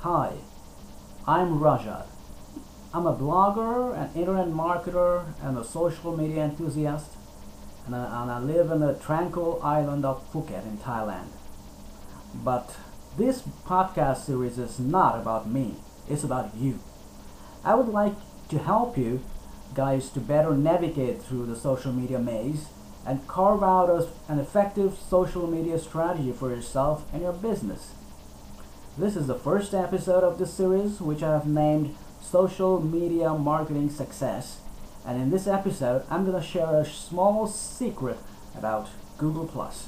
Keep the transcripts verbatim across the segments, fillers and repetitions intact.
Hi, I'm Rajat. I'm a blogger, an internet marketer, and a social media enthusiast, and I, and I live in the tranquil island of Phuket in Thailand. But this podcast series is not about me, it's about you. I would like to help you guys to better navigate through the social media maze and carve out a, an effective social media strategy for yourself and your business. This is the first episode of this series, which I have named Social Media Marketing Success. And in this episode, I'm going to share a small secret about Google Plus.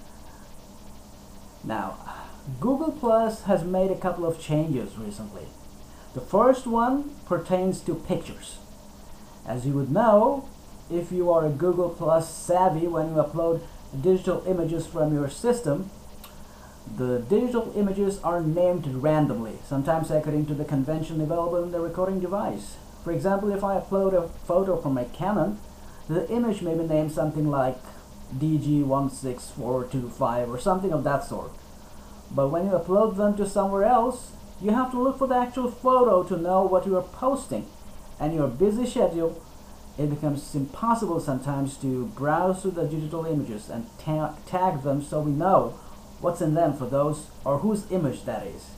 Now, Google Plus has made a couple of changes recently. The first one pertains to pictures. As you would know, if you are a Google Plus savvy, when you upload digital images from your system, the digital images are named randomly, sometimes according to the convention available in the recording device. For example, if I upload a photo from a Canon, the image may be named something like D G one six four two five or something of that sort. But when you upload them to somewhere else, you have to look for the actual photo to know what you are posting. And your busy schedule, it becomes impossible sometimes to browse through the digital images and ta tag them so we know what's in them for those or whose image that is.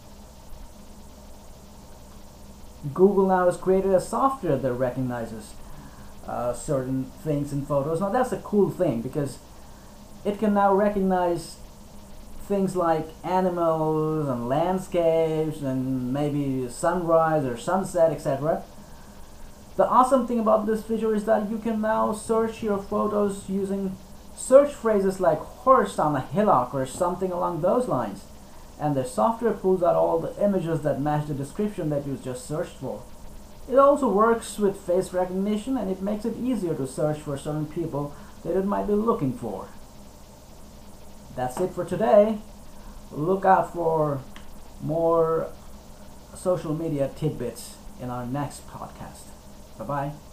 Google now has created a software that recognizes uh, certain things in photos. Now that's a cool thing because it can now recognize things like animals and landscapes and maybe sunrise or sunset, et cetera. The awesome thing about this feature is that you can now search your photos using search phrases like horse on a hillock or something along those lines, and the software pulls out all the images that match the description that you just searched for. It also works with face recognition, and it makes it easier to search for certain people that it might be looking for. That's it for today. Look out for more social media tidbits in our next podcast. Bye-bye.